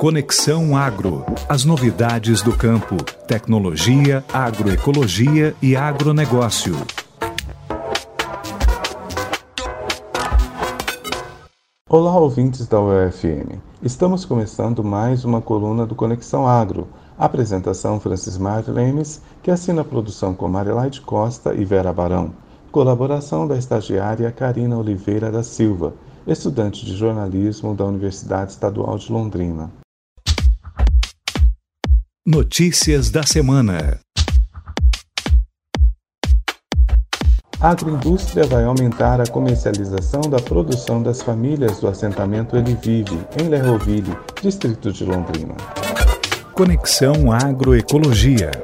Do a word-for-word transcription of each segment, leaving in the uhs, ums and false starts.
Conexão Agro. As novidades do campo, tecnologia, agroecologia e agronegócio. Olá, ouvintes da U F M. Estamos começando mais uma coluna do Conexão Agro. Apresentação Francismar Lemes, que assina a produção com Marilaide Costa e Vera Barão. Colaboração da estagiária Karina Oliveira da Silva, estudante de jornalismo da Universidade Estadual de Londrina. Notícias da semana. A agroindústria vai aumentar a comercialização da produção das famílias do assentamento Ele Vive, em Lerroville, distrito de Londrina. Conexão Agroecologia.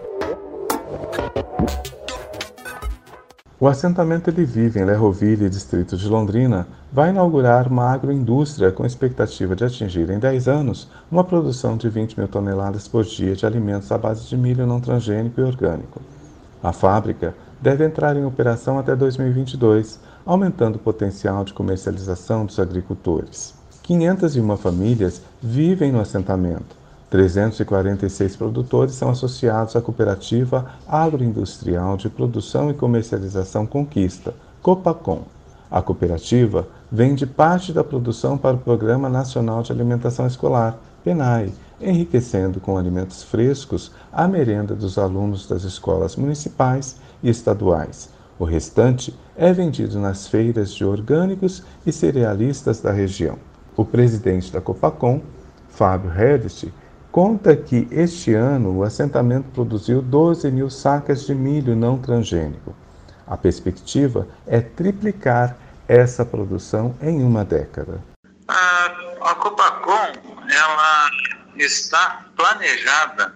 O assentamento Ele Vive, em Lerroville, distrito de Londrina, vai inaugurar uma agroindústria com expectativa de atingir em dez anos uma produção de vinte mil toneladas por dia de alimentos à base de milho não transgênico e orgânico. A fábrica deve entrar em operação até dois mil e vinte e dois, aumentando o potencial de comercialização dos agricultores. quinhentas e uma famílias vivem no assentamento. trezentos e quarenta e seis produtores são associados à Cooperativa Agroindustrial de Produção e Comercialização Conquista, Copacom. A cooperativa vende parte da produção para o Programa Nacional de Alimentação Escolar, PNAE, enriquecendo com alimentos frescos a merenda dos alunos das escolas municipais e estaduais. O restante é vendido nas feiras de orgânicos e cerealistas da região. O presidente da Copacom, Fábio Redich, conta que este ano o assentamento produziu doze mil sacas de milho não transgênico. A perspectiva é triplicar essa produção em uma década. A, a Copacom, ela está planejada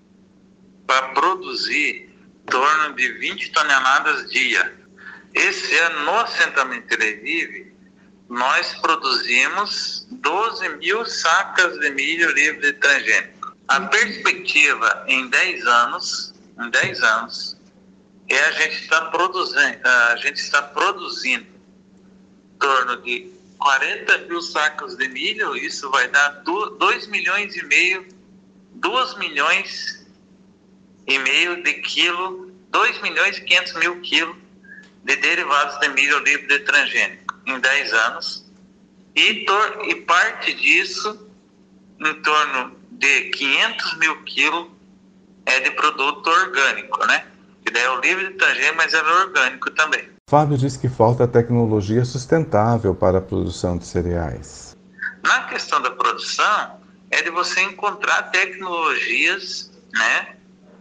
para produzir em torno de vinte toneladas dia. Esse ano, no assentamento Ele Vive, nós produzimos doze mil sacas de milho livre de transgênico. A perspectiva em dez anos, em dez anos, é a gente está produzindo, a gente está produzindo em torno de quarenta mil sacos de milho. Isso vai dar dois milhões e meio, dois milhões e meio de quilo, dois milhões e quinhentos mil quilos de derivados de milho livre de transgênico em dez anos, e, tor- e parte disso, em torno de quinhentos mil quilos, é de produto orgânico, né? Que daí é o livre de transgênico, mas é orgânico também. Fábio diz que falta tecnologia sustentável para a produção de cereais. Na questão da produção, é de você encontrar tecnologias, né?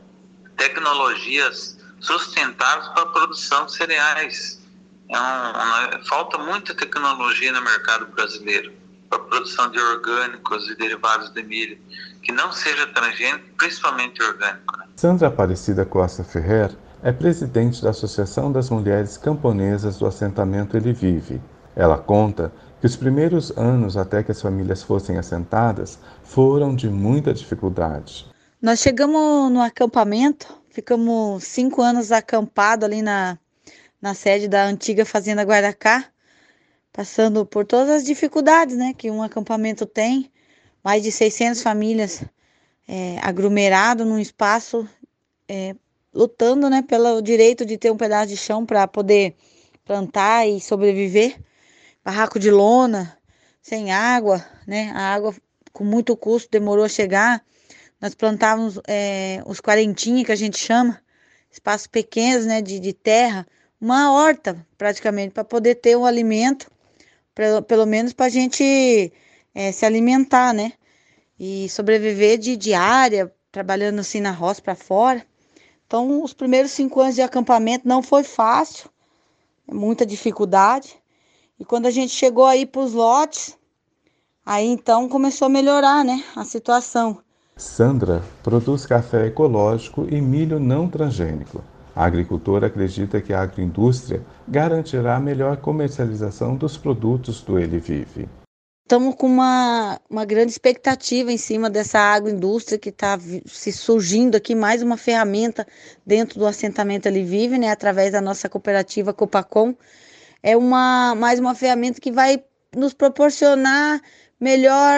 Tecnologias sustentáveis para a produção de cereais. É um, falta muita tecnologia no mercado brasileiro para a produção de orgânicos e derivados de milho, que não seja transgênico, principalmente orgânico. Né? Sandra Aparecida Costa Ferrer é presidente da Associação das Mulheres Camponesas do assentamento Ele Vive. Ela conta que os primeiros anos até que as famílias fossem assentadas foram de muita dificuldade. Nós chegamos no acampamento, ficamos cinco anos acampados ali na na sede da antiga Fazenda Guaracá, passando por todas as dificuldades, né, que um acampamento tem, mais de seiscentas famílias é, aglomeradas num espaço, é, lutando, né, pelo direito de ter um pedaço de chão para poder plantar e sobreviver, barraco de lona, sem água, né, a água com muito custo demorou a chegar. Nós plantávamos é, os quarentinhos, que a gente chama, espaços pequenos, né, de, de terra, uma horta praticamente, para poder ter um alimento, pra, pelo menos para a gente é, se alimentar, né? E sobreviver de diária, trabalhando assim na roça para fora. Então, os primeiros cinco anos de acampamento não foi fácil, muita dificuldade. E quando a gente chegou aí para os lotes, aí então começou a melhorar, né, a situação. Sandra produz café ecológico e milho não transgênico. A agricultora acredita que a agroindústria garantirá a melhor comercialização dos produtos do Ele Vive. Estamos com uma, uma grande expectativa em cima dessa agroindústria que está se surgindo aqui, mais uma ferramenta dentro do assentamento Ele Vive, né, através da nossa cooperativa Copacom. É uma, mais uma ferramenta que vai nos proporcionar melhor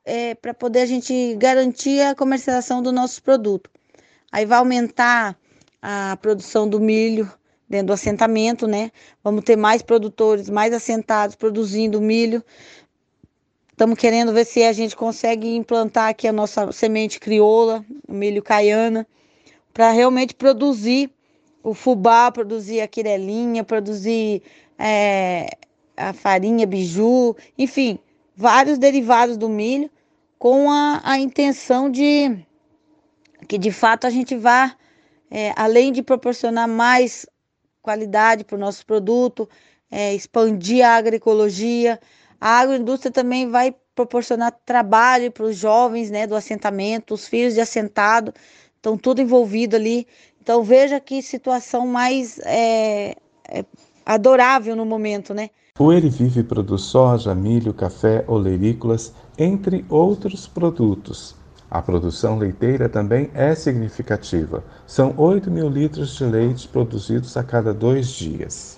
é, para poder a gente garantir a comercialização do nosso produto. Aí vai aumentar a produção do milho dentro do assentamento, né? Vamos ter mais produtores, mais assentados produzindo milho. Estamos querendo ver se a gente consegue implantar aqui a nossa semente crioula, o milho caiana, para realmente produzir o fubá, produzir a quirelinha, produzir é, a farinha, biju, enfim, vários derivados do milho, com a, a intenção de que de fato a gente vá, é, além de proporcionar mais qualidade para o nosso produto, é, expandir a agroecologia. A agroindústria também vai proporcionar trabalho para os jovens, né, do assentamento, os filhos de assentado, estão tudo envolvido ali. Então veja que situação mais é, é, adorável no momento, né? O Erivive produz soja, milho, café, olerícolas, entre outros produtos. A produção leiteira também é significativa. São oito mil litros de leite produzidos a cada dois dias.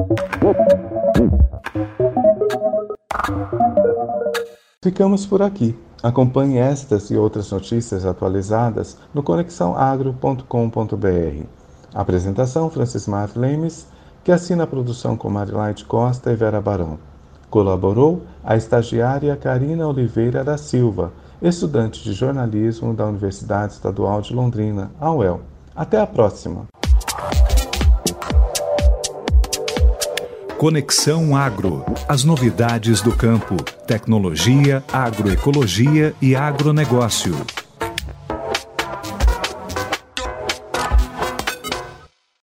Ficamos por aqui. Acompanhe estas e outras notícias atualizadas no conexão agro ponto com ponto b r. Apresentação: Francismar Lemes, que assina a produção com Marilaide Costa e Vera Barão. Colaborou a estagiária Karina Oliveira da Silva, estudante de jornalismo da Universidade Estadual de Londrina, a U E L. Até a próxima! Conexão Agro. As novidades do campo, tecnologia, agroecologia e agronegócio.